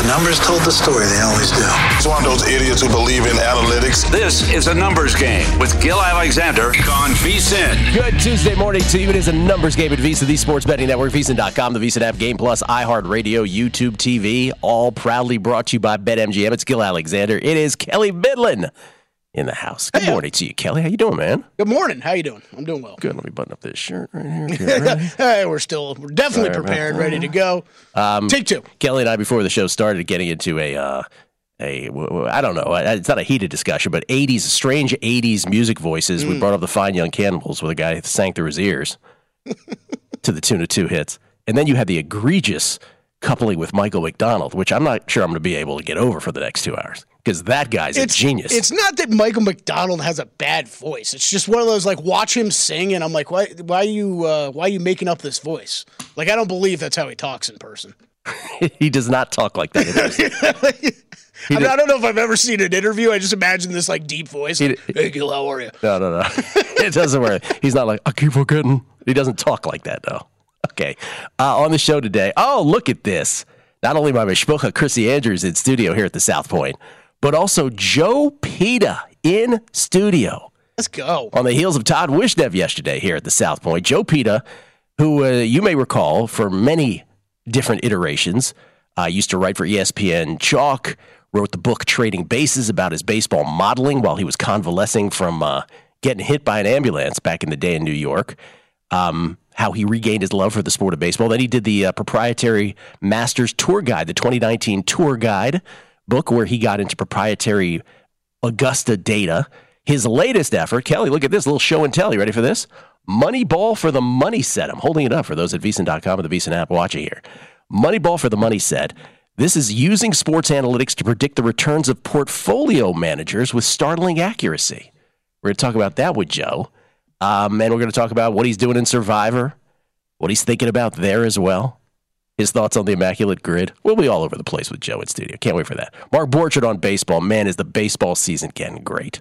numbers told the story. They always do. It's one of those idiots who believe in analytics. This is a numbers game with Gil Alexander on VSiN. Good Tuesday morning to you. It is a numbers game at VSiN, the sports betting network, VSiN.com, the VSiN app, Game Plus, iHeartRadio, YouTube TV, all proudly brought to you by BetMGM. It's Gil Alexander. It is Kelly Midland in the house. Good morning to you, Kelly. How you doing, man? Good morning. How you doing? I'm doing well. Good. Let me button up this shirt right here. Get ready. Hey, we're definitely prepared, ready to go. Take two. Kelly and I, before the show started, getting into I don't know, it's not a heated discussion, but strange 80s music voices. We brought up the Fine Young Cannibals with a guy that sang through his ears to the tune of 2 hits. And then you had the egregious coupling with Michael McDonald, which I'm not sure I'm going to be able to get over for the next 2 hours. Because that guy's a genius. It's not that Michael McDonald has a bad voice. It's just one of those, like, watch him sing, and I'm like, why are you making up this voice? Like, I don't believe that's how he talks in person. He does not talk like that in person. I don't know if I've ever seen an interview. I just imagine this, like, deep voice. Like, hey, Gil, how are you? No. It doesn't work. He's not like, I keep forgetting. He doesn't talk like that, though. Okay. On the show today, look at this. Not only my mishpucha, Chrissy Andrews in studio here at the South Point, but also Joe Peta in studio. Let's go. On the heels of Todd Wishnev yesterday here at the South Point. Joe Peta, who you may recall for many different iterations, used to write for ESPN Chalk, wrote the book Trading Bases about his baseball modeling while he was convalescing from getting hit by an ambulance back in the day in New York. How he regained his love for the sport of baseball. Then he did the proprietary Masters Tour Guide, the 2019 Tour Guide book, where he got into proprietary Augusta data. His latest effort, Kelly, look at this little show and tell. You ready for this? Moneyball for the Money Set. I'm holding it up for those at VSiN.com and the VSiN app watching here. Moneyball for the Money Set. This is using sports analytics to predict the returns of portfolio managers with startling accuracy. We're going to talk about that with Joe. And we're going to talk about what he's doing in Survivor, what he's thinking about there as well. His thoughts on the Immaculate Grid. We'll be all over the place with Joe in studio. Can't wait for that. Mark Borchardt on baseball. Man, is the baseball season getting great.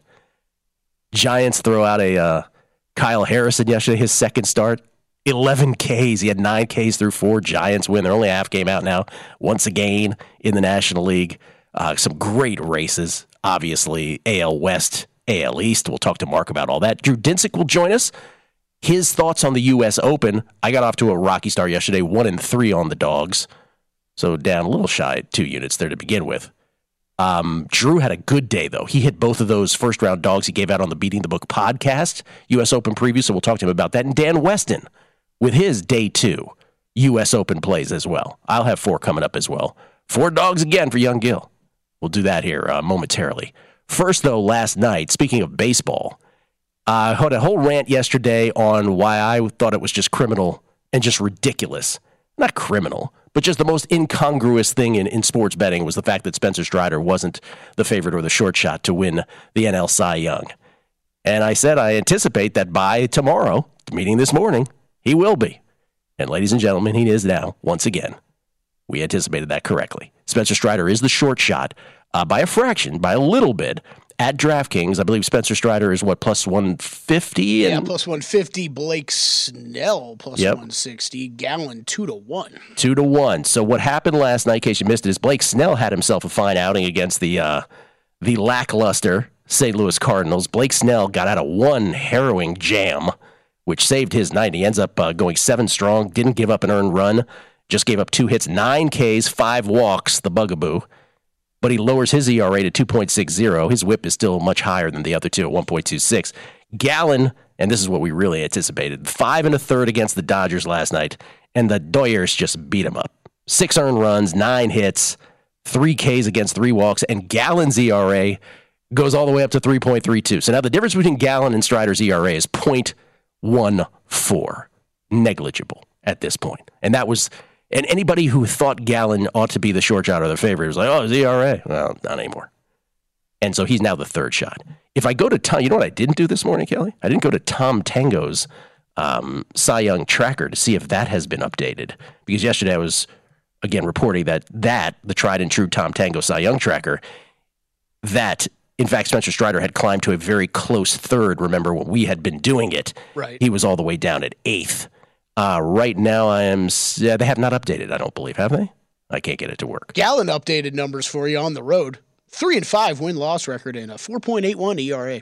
Giants throw out a Kyle Harrison yesterday, his second start. 11 Ks. He had 9 Ks through 4. Giants win. They're only a half game out now. Once again in the National League. Some great races. Obviously, AL West, AL East. We'll talk to Mark about all that. Drew Dinsick will join us. His thoughts on the U.S. Open. I got off to a rocky start yesterday, 1-3 on the dogs. So down a little shy, 2 units there to begin with. Drew had a good day, though. He hit both of those first-round dogs he gave out on the Beating the Book podcast, U.S. Open preview, so we'll talk to him about that. And Dan Weston with his day 2 U.S. Open plays as well. I'll have 4 coming up as well. 4 dogs again for young Gil. We'll do that here momentarily. First, though, last night, speaking of baseball, I had a whole rant yesterday on why I thought it was just criminal and just ridiculous. Not criminal, but just the most incongruous thing in sports betting was the fact that Spencer Strider wasn't the favorite or the short shot to win the NL Cy Young. And I said I anticipate that by tomorrow, meeting this morning, he will be. And ladies and gentlemen, he is now, once again. We anticipated that correctly. Spencer Strider is the short shot by a fraction, by a little bit. At DraftKings, I believe Spencer Strider is plus 150? Yeah, plus 150. Blake Snell plus 160. Gallen 2-1. 2-1. So what happened last night, in case you missed it, is Blake Snell had himself a fine outing against the lackluster St. Louis Cardinals. Blake Snell got out of one harrowing jam, which saved his night. He ends up going 7 strong, didn't give up an earned run, just gave up 2 hits, 9 Ks, 5 walks, the bugaboo. But he lowers his ERA to 2.60. His whip is still much higher than the other two at 1.26. Gallen, and this is what we really anticipated, 5 1/3 against the Dodgers last night, and the Doyers just beat him up. 6 earned runs, 9 hits, 3 Ks against 3 walks, and Gallen's ERA goes all the way up to 3.32. So now the difference between Gallen and Strider's ERA is 0.14. Negligible at this point. And that was... And anybody who thought Gallen ought to be the short shot or the favorite was like, oh, his ERA. Well, not anymore. And so he's now the 3rd shot. If I go to Tom, you know what I didn't do this morning, Kelly? I didn't go to Tom Tango's Cy Young tracker to see if that has been updated. Because yesterday I was, again, reporting that the tried and true Tom Tango Cy Young tracker, that, in fact, Spencer Strider had climbed to a very close 3rd. Remember when we had been doing it? Right. He was all the way down at 8th. Right now, they have not updated, I don't believe, have they? I can't get it to work. Gallon updated numbers for you on the road. 3-5 win-loss record and a 4.81 ERA.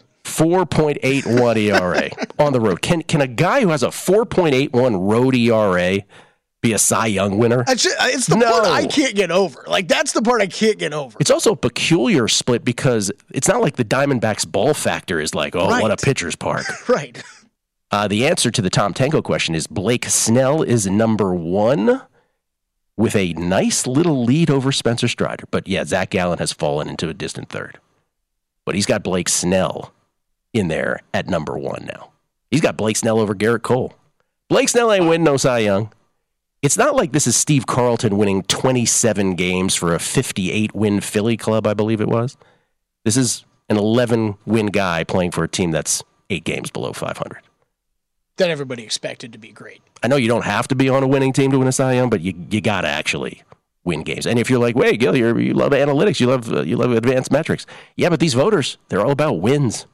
4.81 ERA on the road. Can a guy who has a 4.81 road ERA be a Cy Young winner? It's the part I can't get over. Like, that's the part I can't get over. It's also a peculiar split because it's not like the Diamondbacks ball factor is like, what a pitcher's park. Right. The answer to the Tom Tango question is Blake Snell is number 1 with a nice little lead over Spencer Strider. But yeah, Zach Gallen has fallen into a distant third. But he's got Blake Snell in there at number 1 now. He's got Blake Snell over Garrett Cole. Blake Snell ain't winning no Cy Young. It's not like this is Steve Carlton winning 27 games for a 58-win Philly club, I believe it was. This is an 11-win guy playing for a team that's 8 games below 500. That everybody expected to be great. I know you don't have to be on a winning team to win a Cy Young, but you got to actually win games. And if you're like, wait, Gil, you love analytics, you love advanced metrics. Yeah, but these voters, they're all about wins.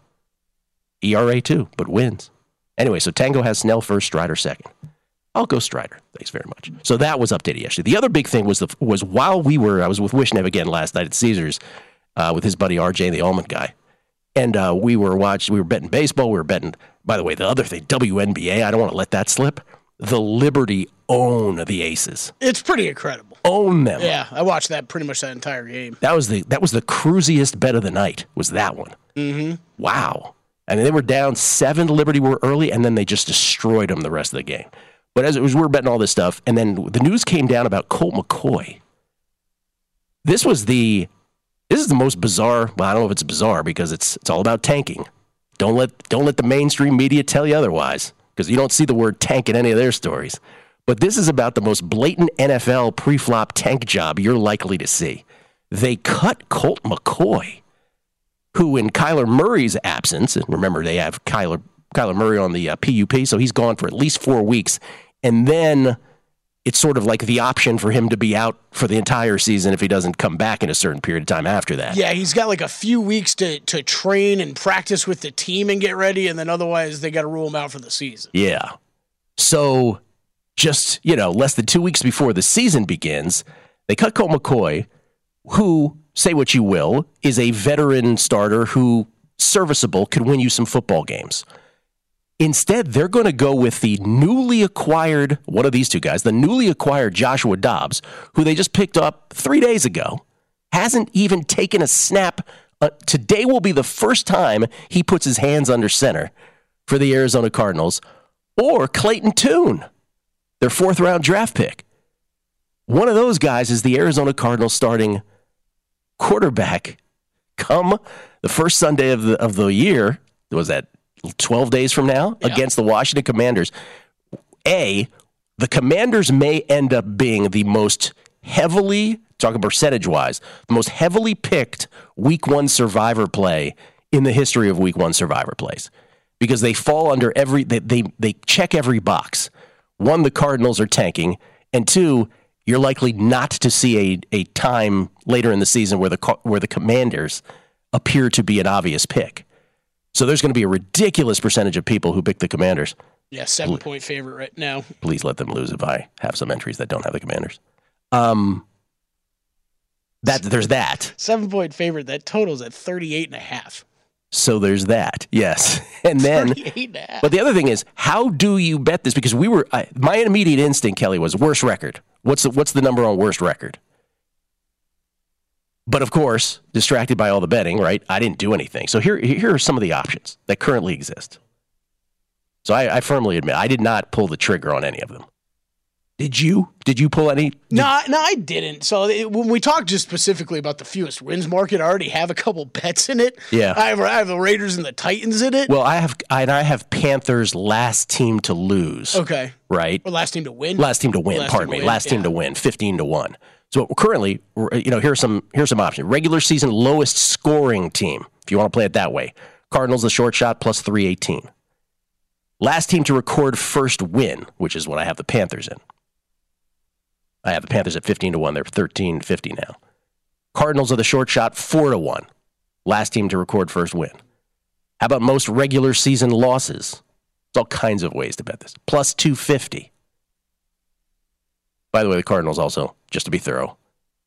ERA too, but wins. Anyway, so Tango has Snell first, Strider second. I'll go Strider. Thanks very much. So that was updated yesterday. The other big thing was while I was with Wishnev again last night at Caesars with his buddy RJ, the almond guy, and we were betting baseball. We were betting. By the way, the other thing, WNBA. I don't want to let that slip. The Liberty own the Aces. It's pretty incredible. Own them. Yeah, I watched that pretty much that entire game. That was the cruisiest bet of the night. Was that one? Mm-hmm. Wow. I mean, they were down 7 to Liberty were early, and then they just destroyed them the rest of the game. But as it was, we were betting all this stuff, and then the news came down about Colt McCoy. This is the most bizarre. Well, I don't know if it's bizarre because it's all about tanking. Don't let the mainstream media tell you otherwise, because you don't see the word tank in any of their stories. But this is about the most blatant NFL pre-flop tank job you're likely to see. They cut Colt McCoy, who in Kyler Murray's absence, and remember they have Kyler Murray on the PUP, so he's gone for at least 4 weeks. And then it's sort of like the option for him to be out for the entire season if he doesn't come back in a certain period of time after that. Yeah, he's got like a few weeks to train and practice with the team and get ready, and then otherwise they got to rule him out for the season. Yeah. So just, less than 2 weeks before the season begins, they cut Colt McCoy, who, say what you will, is a veteran starter who, serviceable, could win you some football games. Instead, they're going to go with the newly acquired, one of these two guys, the newly acquired Joshua Dobbs, who they just picked up 3 days ago, hasn't even taken a snap. Today will be the first time he puts his hands under center for the Arizona Cardinals, or Clayton Tune, their 4th-round draft pick. One of those guys is the Arizona Cardinals starting quarterback come the first Sunday of the year. Was that 12 days from now, against the Washington Commanders? The Commanders may end up being the most heavily, talking percentage-wise, the most heavily picked Week 1 survivor play in the history of Week 1 survivor plays, because they fall under they check every box. 1, the Cardinals are tanking, and 2, you're likely not to see a time later in the season where the Commanders appear to be an obvious pick. So there's going to be a ridiculous percentage of people who pick the Commanders. Yeah, 7-point favorite right now. Please let them lose if I have some entries that don't have the Commanders. There's that. 7-point favorite. That totals at 38.5. So there's that. Yes. And then, but the other thing is, how do you bet this? Because my immediate instinct, Kelly, was worst record. What's the number on worst record? But of course, distracted by all the betting, right? I didn't do anything. So here are some of the options that currently exist. So I firmly admit I did not pull the trigger on any of them. Did you? Did you pull any? No, I didn't. So when we talk just specifically about the fewest wins market, I already have a couple bets in it. Yeah, I have the Raiders and the Titans in it. Well, I have Panthers last team to lose. Okay, right. Or last team to win. Last team to win. Pardon me. Last team to win. 15-1. So currently, here's some options. Regular season lowest scoring team, if you want to play it that way. Cardinals the short shot plus 318. Last team to record first win, which is what I have the Panthers in. I have the Panthers at 15-1. They're 13-50 now. Cardinals are the short shot 4-1. Last team to record first win. How about most regular season losses? There's all kinds of ways to bet this. Plus 250. By the way, the Cardinals also, just to be thorough,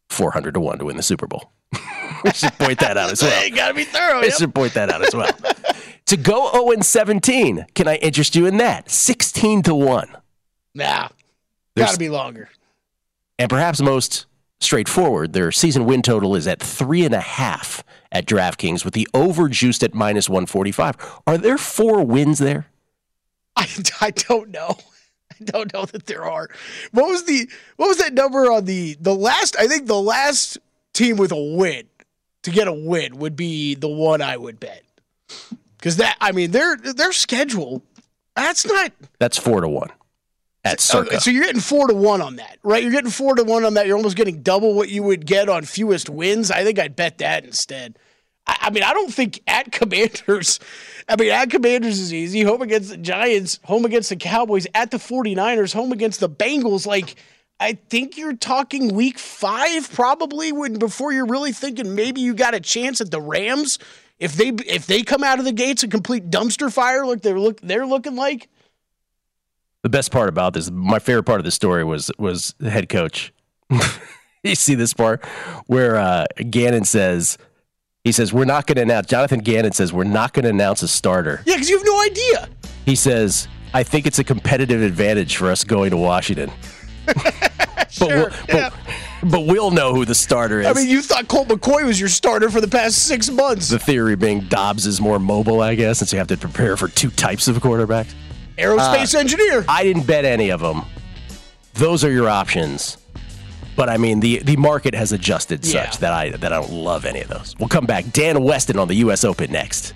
400 to 1 to win the Super Bowl. I should point that out as well. You got to be thorough. I should point that out as well. To go 0-17, can I interest you in that? 16 to 1. Nah, got to be longer. And perhaps most straightforward, their season win total is at 3.5 at DraftKings with the over juiced at -145. Are there 4 wins there? I don't know. I don't know that there are. What was that number on the last? I think the last team with a win to get a win would be the one I would bet. Because their schedule, that's 4 to 1 at circa. So you're getting 4 to 1 on that, right? You're getting 4 to 1 on that. You're almost getting double what you would get on fewest wins. I think I'd bet that instead. I don't think at Commanders is easy. Home against the Giants, home against the Cowboys, at the 49ers, home against the Bengals. Like, I think you're talking week 5 probably before you're really thinking maybe you got a chance at the Rams if they come out of the gates a complete dumpster fire like they're looking like. The best part about this, my favorite part of the story was the head coach. You see this part where Gannon says, we're not going to announce. Jonathan Gannon says, we're not going to announce a starter. Yeah, because you have no idea. He says, I think it's a competitive advantage for us going to Washington. But we'll know who the starter is. I mean, you thought Colt McCoy was your starter for the past 6 months. The theory being Dobbs is more mobile, I guess, since you have to prepare for 2 types of quarterbacks. Aerospace engineer. I didn't bet any of them. Those are your options. But, I mean, the market has adjusted such that I don't love any of those. We'll come back. Dan Weston on the U.S. Open next.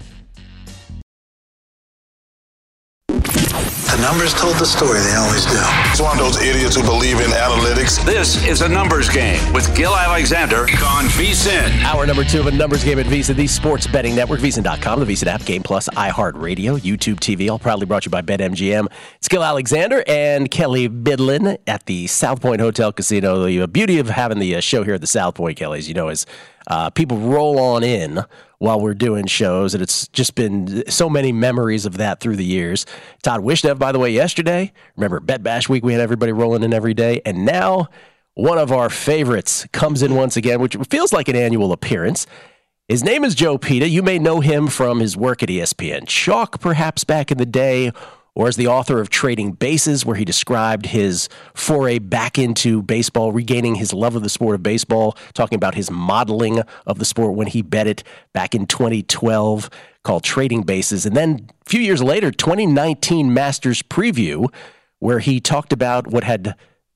The numbers told the story. They always do. It's one of those idiots who believe in analytics. This is a numbers game with Gil Alexander on VSiN. Hour number 2 of a numbers game at VSiN, the sports betting network, VSiN.com, the VSiN app, Game Plus, iHeartRadio, YouTube TV, all proudly brought to you by BetMGM. It's Gil Alexander and Kelly Bidlin at the South Point Hotel Casino. The beauty of having the show here at the South Point, Kelly, as you know, is people roll on in while we're doing shows, and it's just been so many memories of that through the years. Todd Wishnev, by the way, yesterday. Remember, Bet Bash Week, we had everybody rolling in every day. And now one of our favorites comes in once again, which feels like an annual appearance. His name is Joe Peta. You may know him from his work at ESPN Chalk, perhaps back in the day, or as the author of Trading Bases, where he described his foray back into baseball, regaining his love of the sport of baseball, talking about his modeling of the sport when he bet it back in 2012, called Trading Bases. And then a few years later, 2019 Masters Preview, where he talked about what had,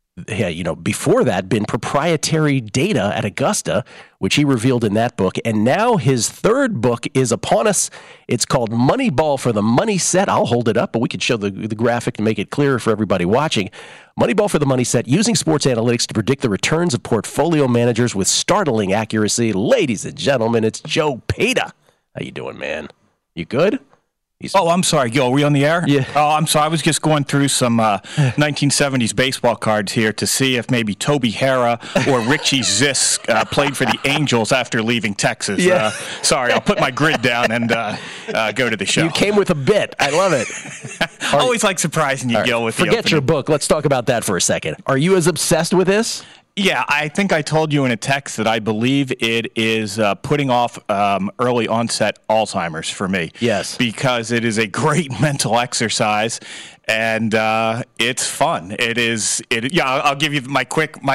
before that, been proprietary data at Augusta, which he revealed in that book. And now his third book is upon us. It's called Moneyball for the Money Set. I'll hold it up, but we could show the graphic to make it clearer for everybody watching. Moneyball for the Money Set, using sports analytics to predict the returns of portfolio managers with startling accuracy. Ladies and gentlemen, it's Joe Peta. How you doing, man? You good? I'm sorry, Gil. Are we on the air? Yeah. Oh, I'm sorry. I was just going through some 1970s baseball cards here to see if maybe Toby Harrah or Richie Zisk played for the Angels after leaving Texas. Yeah. Sorry, I'll put my grid down and go to the show. You came with a bit. I love it. Always like surprising you, Gil, with the Forget your book. Let's talk about that for a second. Are you as obsessed with this? Yeah, I think I told you in a text that I believe it is putting off early onset Alzheimer's for me. Yes. Because it is a great mental exercise and it's fun. It is. I'll give you my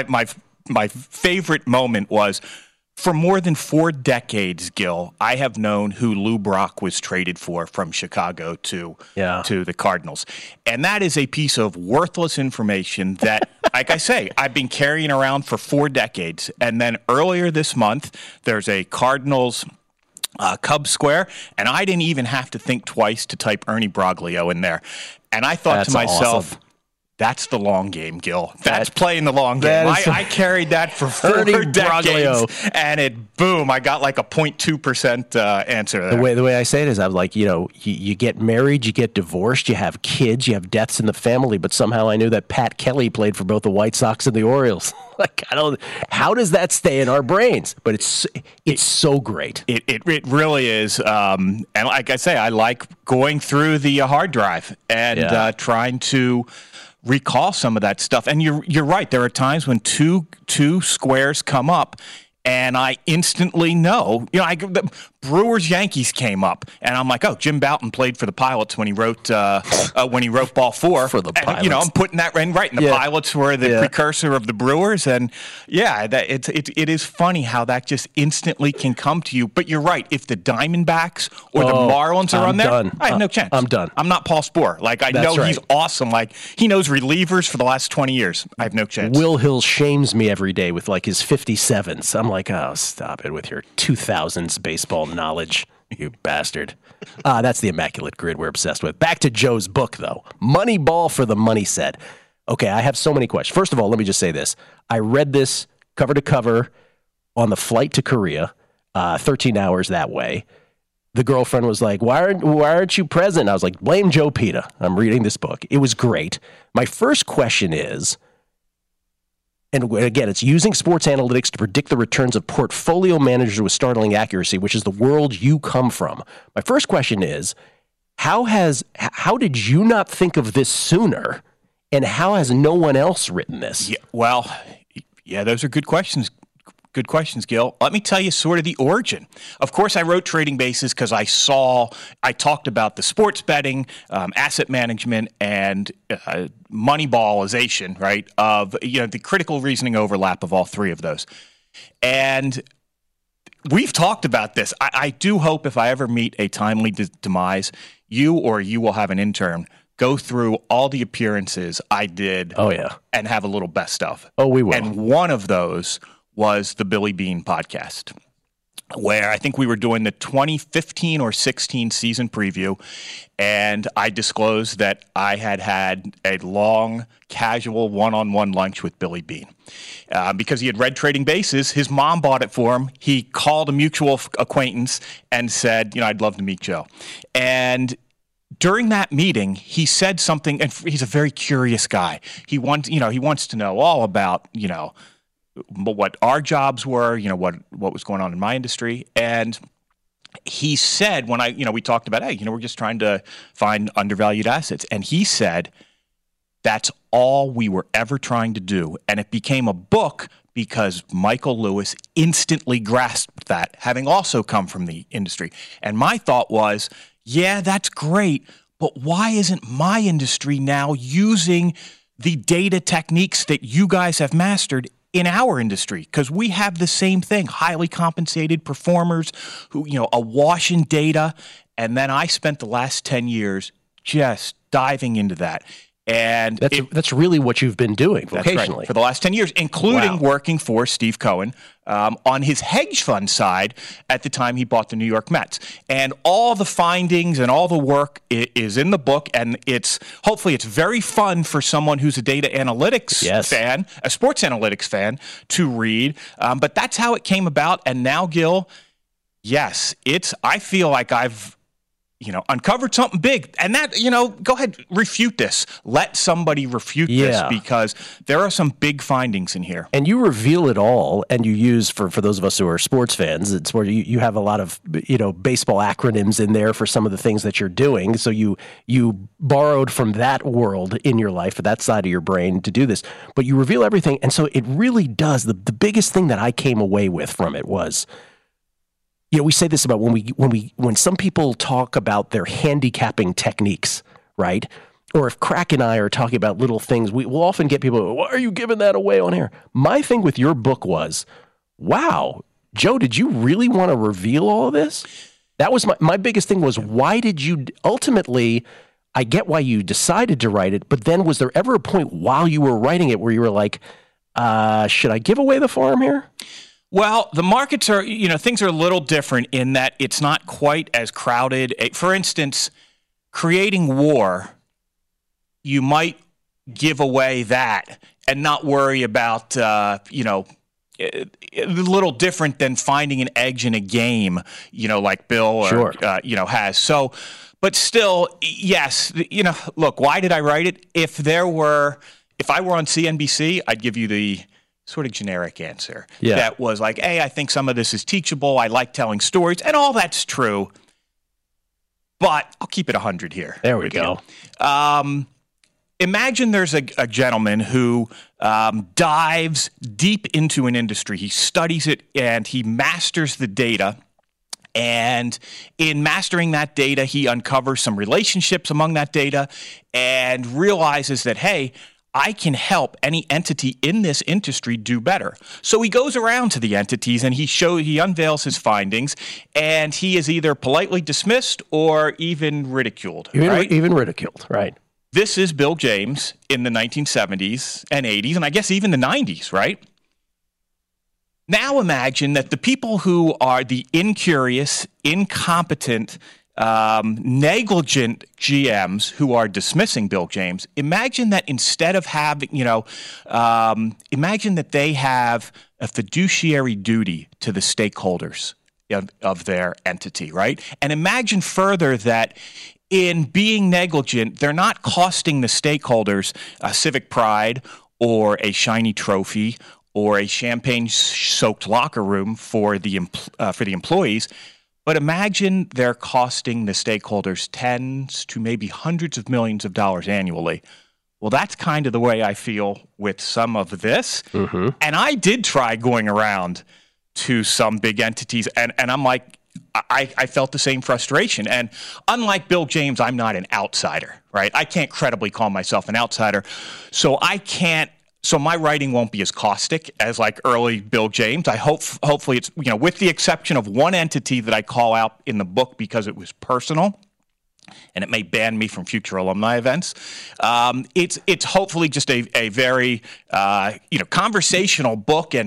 favorite moment was, for more than 4 decades, Gil, I have known who Lou Brock was traded for from Chicago to the Cardinals. And that is a piece of worthless information that, like I say, I've been carrying around for 4 decades. And then earlier this month, there's a Cardinals Cubs Square, and I didn't even have to think twice to type Ernie Broglio in there. And I thought to myself, awesome. That's the long game, Gil. That's playing the long game. I carried that for 4 decades, and I got like a 0.2% answer there. The way I say it is, I'm like, you get married, you get divorced, you have kids, you have deaths in the family, but somehow I knew that Pat Kelly played for both the White Sox and the Orioles. How does that stay in our brains? But it's so great. It really is. And like I say, I like going through the hard drive and trying to recall some of that stuff. And you're right. There are times when two squares come up, and I instantly know, the Brewers-Yankees came up, and I'm like, oh, Jim Bouton played for the Pilots when he wrote Ball 4. For the Pilots. And, I'm putting that right. And the Pilots were the precursor of the Brewers. And, it is funny how that just instantly can come to you. But you're right. If the Diamondbacks or the Marlins are on there, done. I have no chance. I'm done. I'm not Paul Sporer. He's awesome. He knows relievers for the last 20 years. I have no chance. Will Hill shames me every day with his 57s. I'm like, oh, stop it with your 2000s baseball knowledge, you bastard. That's the Immaculate Grid we're obsessed with. Back to Joe's book, though. Moneyball for the Money Set. Okay, I have so many questions. First of all, let me just say this. I read this cover to cover on the flight to Korea, 13 hours that way. The girlfriend was like, why aren't you present? I was like, blame Joe Pita. I'm reading this book. It was great. My first question is, and again, it's using sports analytics to predict the returns of portfolio managers with startling accuracy, which is the world you come from. My first question is, how did you not think of this sooner, and how has no one else written this? Yeah, those are good questions. Good questions, Gil. Let me tell you sort of the origin. Of course, I wrote Trading Bases because I talked about the sports betting, asset management, and moneyballization, right, of the critical reasoning overlap of all three of those. And we've talked about this. I do hope if I ever meet a timely demise, you will have an intern go through all the appearances I did. Oh, yeah. And have a little best of. Oh, we will. And one of those was the Billy Beane podcast, where I think we were doing the 2015 or 16 season preview, and I disclosed that I had a long, casual one-on-one lunch with Billy Beane. Because he had read Trading Bases, his mom bought it for him. He called a mutual acquaintance and said, I'd love to meet Joe. And during that meeting, he said something, and he's a very curious guy. He wants to know all about, what our jobs were, what was going on in my industry. And he said, when we talked about, hey, we're just trying to find undervalued assets. And he said, that's all we were ever trying to do. And it became a book because Michael Lewis instantly grasped that, having also come from the industry. And my thought was, yeah, that's great, but why isn't my industry now using the data techniques that you guys have mastered in our industry? Because we have the same thing, highly compensated performers who, awash in data. And then I spent the last 10 years just diving into that. And that's really what you've been doing vocationally. That's right, for the last 10 years, including working for Steve Cohen on his hedge fund side at the time he bought the New York Mets. And all the findings and all the work is in the book, and hopefully it's very fun for someone who's a data analytics fan, a sports analytics fan, to read. But that's how it came about. And now, Gil, yes, I feel like I've uncovered something big. And that, go ahead, refute this. Let somebody refute this, because there are some big findings in here. And you reveal it all, and you use, for those of us who are sports fans, it's where you have a lot of, baseball acronyms in there for some of the things that you're doing. So you borrowed from that world in your life, that side of your brain, to do this. But you reveal everything. And so it really does. The biggest thing that I came away with from it was, we say this about when some people talk about their handicapping techniques, right? Or if Crack and I are talking about little things, we'll often get people, why are you giving that away on air? My thing with your book was, wow, Joe, did you really want to reveal all of this? That was my biggest thing was, why did you ultimately, I get why you decided to write it, but then was there ever a point while you were writing it where you were like, should I give away the farm here? Well, the markets are, things are a little different in that it's not quite as crowded. For instance, creating war, you might give away that and not worry about, a little different than finding an edge in a game, like Bill has. So, but still, yes, look, why did I write it? If I were on CNBC, I'd give you the sort of generic answer. Yeah. That was like, hey, I think some of this is teachable. I like telling stories, and all that's true. But I'll keep it 100 here. There we go. imagine there's a gentleman who dives deep into an industry. He studies it and he masters the data. And in mastering that data, he uncovers some relationships among that data and realizes that, hey, I can help any entity in this industry do better. So he goes around to the entities and he unveils his findings, and he is either politely dismissed or even ridiculed. Even ridiculed, right? This is Bill James in the 1970s and 80s, and I guess even the 90s, right? Now imagine that the people who are the incurious, incompetent, negligent GMs who are dismissing Bill James, imagine that instead of having, imagine that they have a fiduciary duty to the stakeholders of their entity, right? And imagine further that in being negligent, they're not costing the stakeholders civic pride or a shiny trophy or a champagne-soaked locker room for the employees. But imagine they're costing the stakeholders tens to maybe hundreds of millions of dollars annually. Well, that's kind of the way I feel with some of this. Mm-hmm. And I did try going around to some big entities, and I'm like, I felt the same frustration. And unlike Bill James, I'm not an outsider, right? I can't credibly call myself an outsider. So my writing won't be as caustic as like early Bill James. Hopefully it's, with the exception of one entity that I call out in the book because it was personal, and it may ban me from future alumni events. It's hopefully just a very conversational book,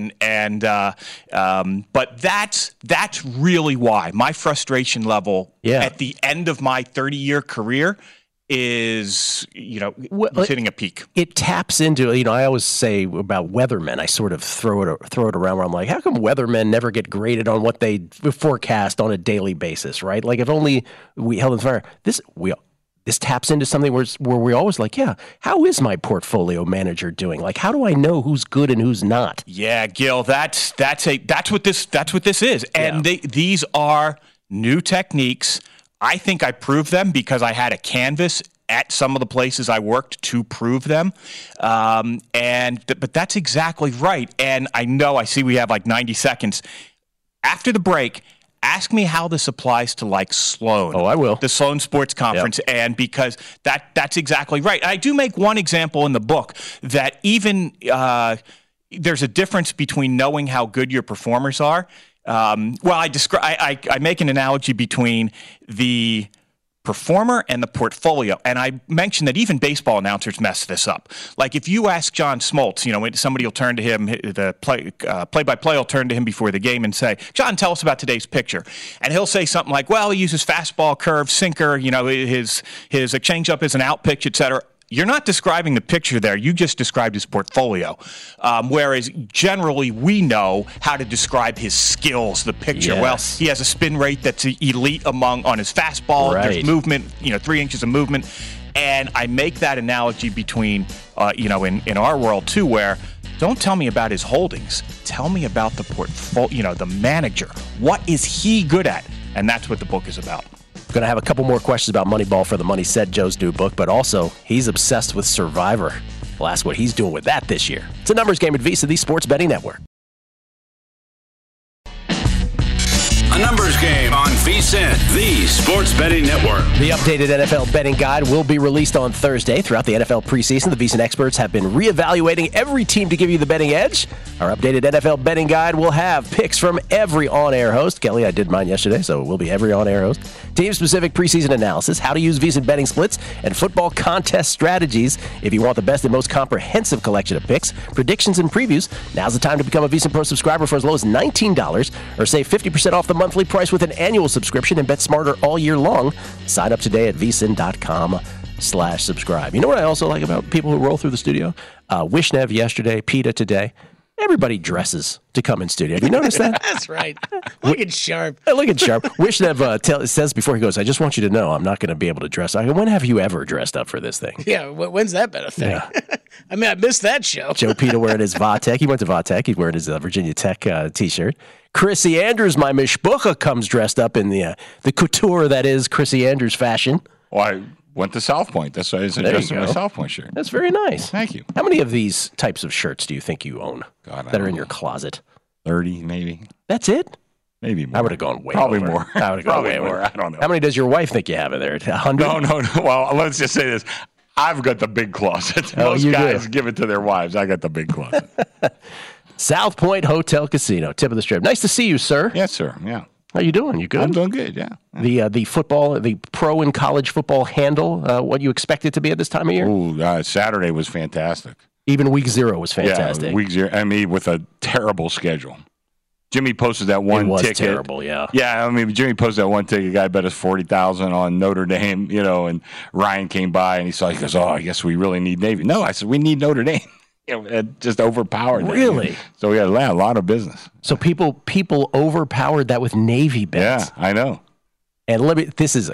but that's really why my frustration level at the end of my 30-year career is, hitting a peak. It taps into, I always say about weathermen, I sort of throw it around where I'm like, how come weathermen never get graded on what they forecast on a daily basis, right? Like if only we held in fire. This taps into something where we're always like, yeah, how is my portfolio manager doing? Like, how do I know who's good and who's not? Yeah, Gil, that's what this is. And these are new techniques. I think I proved them because I had a canvas at some of the places I worked to prove them. But that's exactly right. And I see we have like 90 seconds. After the break, ask me how this applies to like Sloan. Oh, I will. The Sloan Sports Conference. Yep. And because that's exactly right. I do make one example in the book that even there's a difference between knowing how good your performers are. I make an analogy between the performer and the portfolio. And I mentioned that even baseball announcers mess this up. Like if you ask John Smoltz, somebody will turn to him, the play-by-play will turn to him before the game and say, John, tell us about today's pitcher. And he'll say something like, well, he uses fastball, curve, sinker, his changeup is an out pitch, et cetera. You're not describing the picture there. You just described his portfolio. Whereas generally we know how to describe his skills, the picture. Yes. Well, he has a spin rate that's elite on his fastball. Right. There's movement, 3 inches of movement. And I make that analogy between, in our world too, where don't tell me about his holdings. Tell me about the portfolio, the manager. What is he good at? And that's what the book is about. Going to have a couple more questions about Moneyball for the Money Said, Joe's new book, but also he's obsessed with Survivor. We'll ask what he's doing with that this year. It's a numbers game at VSiN, the Sports Betting Network. A numbers game on VSiN, the Sports Betting Network. The updated NFL betting guide will be released on Thursday. Throughout the NFL preseason, the VSiN experts have been reevaluating every team to give you the betting edge. Our updated NFL betting guide will have picks from every on-air host. Kelly, I did mine yesterday, so it will be every on-air host. Team-specific preseason analysis, how to use VSiN betting splits, and football contest strategies. If you want the best and most comprehensive collection of picks, predictions, and previews, now's the time to become a VSiN Pro subscriber for as low as $19 or save 50% off the monthly price with an annual subscription and bet smarter all year long. Sign up today at vsin.com/subscribe. You know what I also like about people who roll through the studio? Wishnev yesterday, PETA today. Everybody dresses to come in studio. Have you noticed that? That's right. Looking sharp. Looking sharp. Wishnev says before he goes, I just want you to know I'm not going to be able to dress. I go, when have you ever dressed up for this thing? Yeah, when's that been a thing? Yeah. I mean, I missed that show. Joe PETA wearing his Vatech. He went to Vatech. He's wearing his Virginia Tech T-shirt. Chrissy Andrews, my mishpucha, comes dressed up in the couture that is Chrissy Andrews fashion. Well, went to South Point. That's why I suggested my South Point shirt. That's very nice. Thank you. How many of these types of shirts do you think you own that are in your closet? 30, maybe. That's it? Maybe more. I would have gone way Probably over. more. I would have gone way more. I don't know. How many does your wife think you have in there? 100? No. Well, let's just say this. I've got the big closet. Most guys give it to their wives. I got the big closet. South Point Hotel Casino, tip of the strip. Nice to see you, sir. Yes, sir. Yeah. How you doing? You good? I'm doing good, yeah. The football, the pro and college football handle, what you expect it to be at this time of year? Ooh, Saturday was fantastic. Even week 0 was fantastic. Yeah, week 0. I mean, with a terrible schedule. Jimmy posted that one ticket. It was terrible, yeah. Yeah, I mean, Jimmy posted that one ticket. A guy bet us $40,000 on Notre Dame, and Ryan came by and he goes, oh, I guess we really need Navy. No, I said, we need Notre Dame. It just overpowered that. Really? So we had a lot of business. So people overpowered that with Navy bets. Yeah, I know. And this is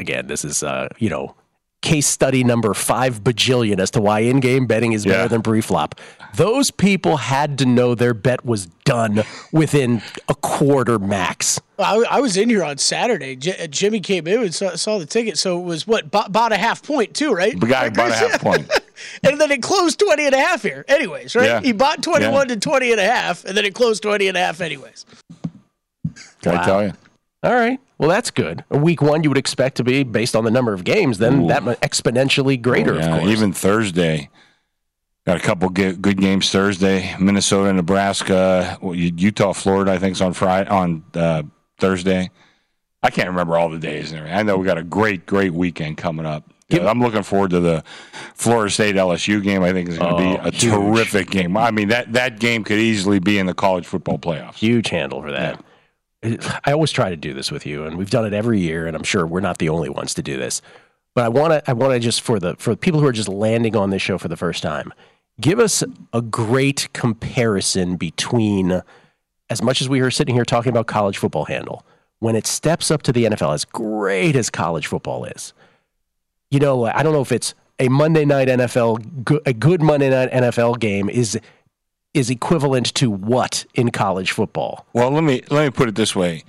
case study number 5 bajillion as to why in-game betting is better than pre-flop. Those people had to know their bet was done within a quarter max. I was in here on Saturday. Jimmy came in and saw the ticket. So it was bought a half point too, right? The guy bought a half point. And then it closed 20.5 here. Anyways, right? Yeah. He bought 21 to 20.5, and then it closed 20.5 anyways. Can I tell you? All right. Well, that's good. Week 1 you would expect to be, based on the number of games, then that exponentially greater, of course. Even Thursday. Got a couple good games Thursday. Minnesota, Nebraska, Utah, Florida, I think, is on Thursday. I can't remember all the days and everything. I know we got a great weekend coming up. I'm looking forward to the Florida State LSU game. I think it's going to be a terrific game. I mean, that game could easily be in the college football playoffs. Huge handle for that. Yeah. I always try to do this with you, and we've done it every year, and I'm sure we're not the only ones to do this. But I want to just for the people who are just landing on this show for the first time, give us a great comparison between, as much as we are sitting here talking about college football handle, when it steps up to the NFL, as great as college football is. I don't know if it's a Monday night NFL, a good Monday night NFL game is equivalent to what in college football? Well, let me put it this way: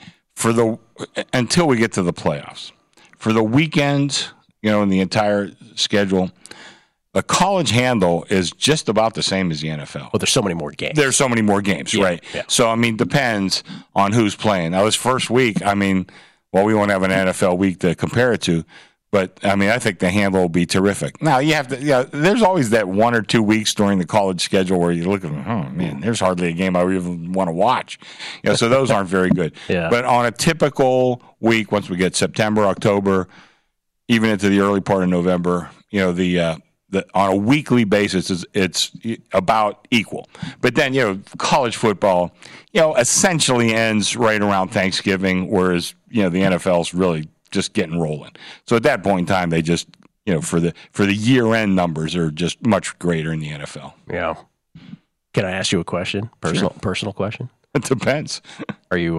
until we get to the playoffs, for the weekends, in the entire schedule, the college handle is just about the same as the NFL. Well, there's so many more games. There's so many more games, right? Yeah. So depends on who's playing. Now, this first week, we won't have an NFL week to compare it to. But, I think the handle will be terrific. Now, you have to, there's always that 1 or 2 weeks during the college schedule where you look at, oh, man, there's hardly a game I even want to watch. So those aren't very good. Yeah. But on a typical week, once we get September, October, even into the early part of November, on a weekly basis, it's about equal. But then, college football, essentially ends right around Thanksgiving, whereas, the NFL's really just getting rolling. So at that point in time, they just, for the year-end numbers are just much greater in the NFL. Yeah. Can I ask you a question? Personal question? It depends. Are you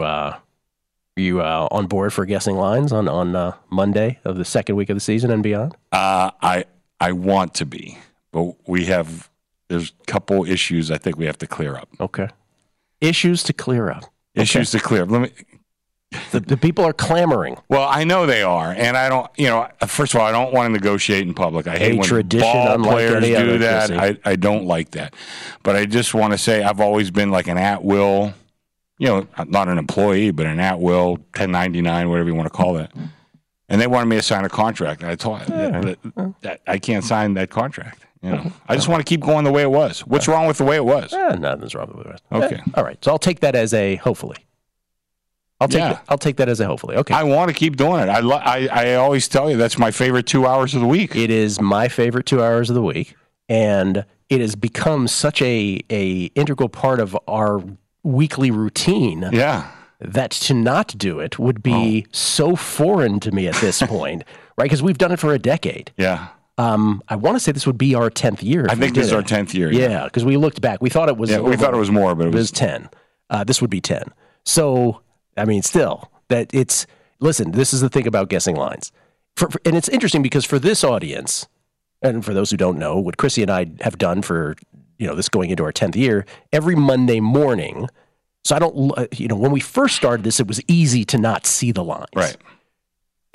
on board for guessing lines on Monday of the second week of the season and beyond? I want to be, but there's a couple issues I think we have to clear up. Okay. Issues to clear up. Issues to clear up. The people are clamoring. Well, I know they are, and I don't. First of all, I don't want to negotiate in public. I hate when ball players do that. I don't like that. But I just want to say I've always been like an at-will, not an employee, but an at-will 1099, whatever you want to call it. And they wanted me to sign a contract, and I told them that I can't sign that contract. I just want to keep going the way it was. What's wrong with the way it was? Nothing's wrong with the way it was. Okay. All right. So I'll take that as a hopefully. I'll take that as a hopefully. Okay. I want to keep doing it. I always tell you that's my favorite 2 hours of the week. It is my favorite 2 hours of the week, and it has become such a integral part of our weekly routine. Yeah. That to not do it would be so foreign to me at this point, right? Because we've done it for a decade. Yeah. I want to say this would be our 10th year. I think this is our 10th year. Yeah, because we looked back. We thought it was. Yeah, we thought it was more, but it was 10. This would be 10. So. Still, that it's, listen, this is the thing about guessing lines. And it's interesting because for this audience, and for those who don't know, what Chrissy and I have done for, this going into our 10th year, every Monday morning, so I don't, when we first started this, it was easy to not see the lines. Right.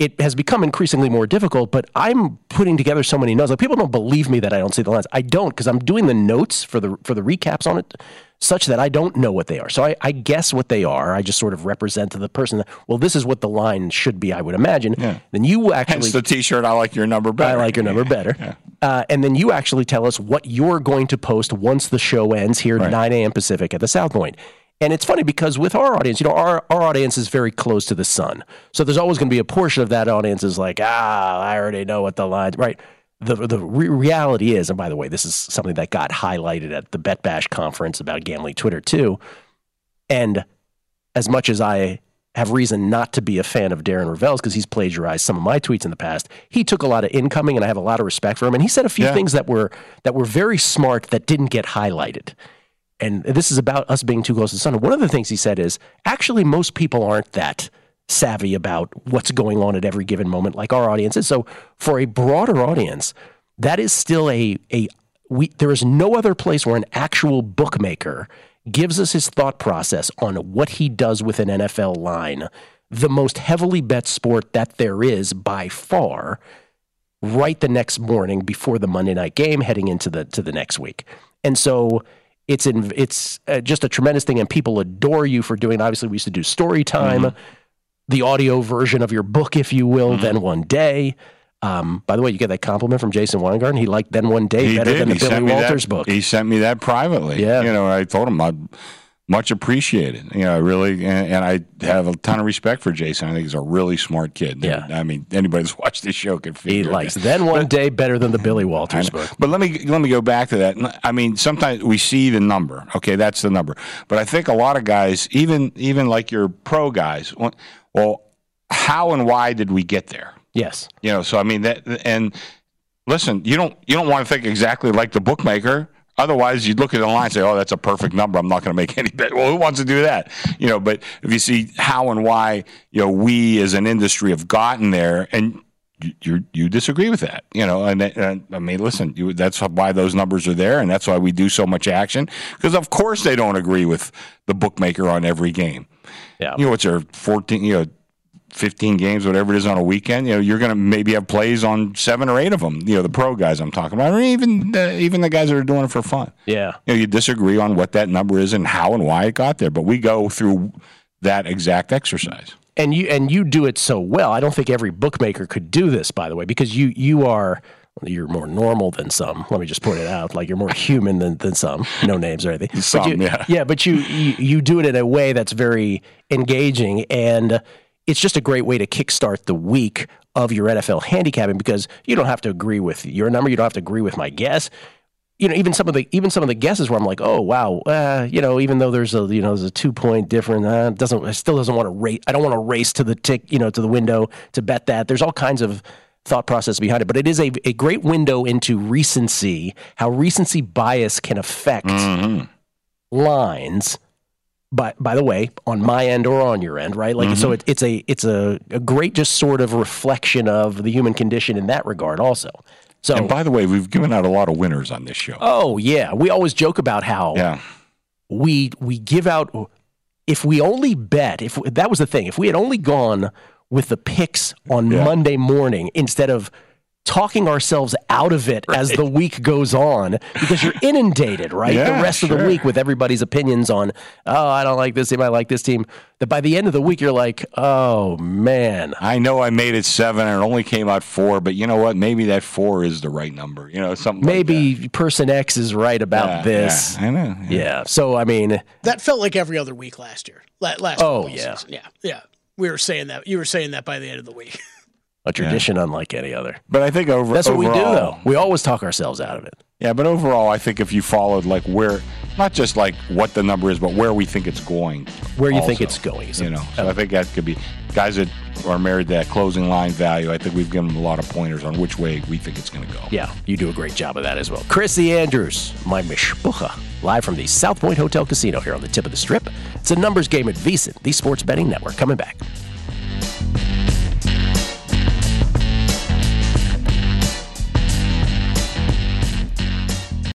it has become increasingly more difficult, but I'm putting together so many notes. Like, people don't believe me that I don't see the lines. I don't, because I'm doing the notes for the recaps on it such that I don't know what they are. So I guess what they are. I just sort of represent to the person that, well, this is what the line should be, I would imagine. Yeah. Then you actually... Hence the T-shirt, I like your number better. I like your number better. Yeah. And then you actually tell us what you're going to post once the show ends here at 9 a.m. Pacific at the South Point. And it's funny because with our audience, our audience is very close to the sun. So there's always going to be a portion of that audience is like, I already know what the lines, right? The reality is, and by the way, this is something that got highlighted at the Bet Bash conference about gambling Twitter too. And as much as I have reason not to be a fan of Darren Rovell's because he's plagiarized some of my tweets in the past, he took a lot of incoming, and I have a lot of respect for him. And he said a few things that were very smart that didn't get highlighted. And this is about us being too close to the sun. One of the things he said is, actually, most people aren't that savvy about what's going on at every given moment like our audience is. So for a broader audience, that is still there is no other place where an actual bookmaker gives us his thought process on what he does with an NFL line, the most heavily bet sport that there is by far, right the next morning before the Monday night game heading into the next week. And so it's just a tremendous thing, and people adore you for doing it. Obviously, we used to do story time, the audio version of your book, if you will, Then One Day. By the way, you get that compliment from Jason Weingarten. He liked Then One Day better than the Billy Walters book. He sent me that privately. Yeah. I told him I'd much appreciated. I really, and I have a ton of respect for Jason. I think he's a really smart kid. Yeah. I mean, anybody that's watched this show can figure he likes Then One Day better than the Billy Walters book. But let me go back to that. I mean, sometimes we see the number. Okay, that's the number. But I think a lot of guys, even like your pro guys, well, how and why did we get there? Yes. So I mean that, and listen, you don't want to think exactly like the bookmaker. Otherwise, you'd look at the line and say, "Oh, that's a perfect number. I'm not going to make any bet." Well, who wants to do that? But if you see how and why, we as an industry have gotten there, and you disagree with that, and I mean, listen, that's why those numbers are there, and that's why we do so much action, because of course they don't agree with the bookmaker on every game. Yeah. What's there 14, 15 games, whatever it is on a weekend, you're going to maybe have plays on 7 or 8 of them, the pro guys I'm talking about, or even the guys that are doing it for fun. Yeah. You disagree on what that number is and how and why it got there, but we go through that exact exercise. And you do it so well. I don't think every bookmaker could do this, by the way, because you're more normal than some. Let me just point it out. Like, you're more human than some. No names or anything. But you do it in a way that's very engaging, and it's just a great way to kickstart the week of your NFL handicapping, because you don't have to agree with your number. You don't have to agree with my guess. Even some of the guesses where I'm like, oh wow, even though there's a 2-point difference, I still doesn't want to race. I don't want to race to the to the window to bet that. There's all kinds of thought process behind it, but it is a great window into recency, how recency bias can affect lines. By the way, on my end or on your end, right? Like, so it's a great just sort of reflection of the human condition in that regard also. So, and by the way, we've given out a lot of winners on this show. Oh yeah, we always joke about how we give out, if we only bet, if that was the thing, if we had only gone with the picks on Monday morning instead of talking ourselves out of it as the week goes on, because you're inundated, right? The rest of the week with everybody's opinions on, I don't like this team, I like this team. That by the end of the week, you're like, oh man. I know I made it 7 and it only came out 4, but you know what? Maybe that 4 is the right number. Something maybe like that. Person X is right about this. Yeah, I know. Yeah. So, I mean. That felt like every other week last year. Season. Yeah. We were saying that. You were saying that by the end of the week. A tradition unlike any other. But I think that's what we do, though. We always talk ourselves out of it. Yeah, but overall, I think if you followed like where, not just like what the number is, but where we think it's going. Where you think it's going. So I think that could be guys that are married to that closing line value. I think we've given them a lot of pointers on which way we think it's going to go. Yeah, you do a great job of that as well. Chrissy Andrews, my mishpucha, live from the South Point Hotel Casino here on the tip of the Strip. It's a numbers game at VSiN, the Sports Betting Network. Coming back.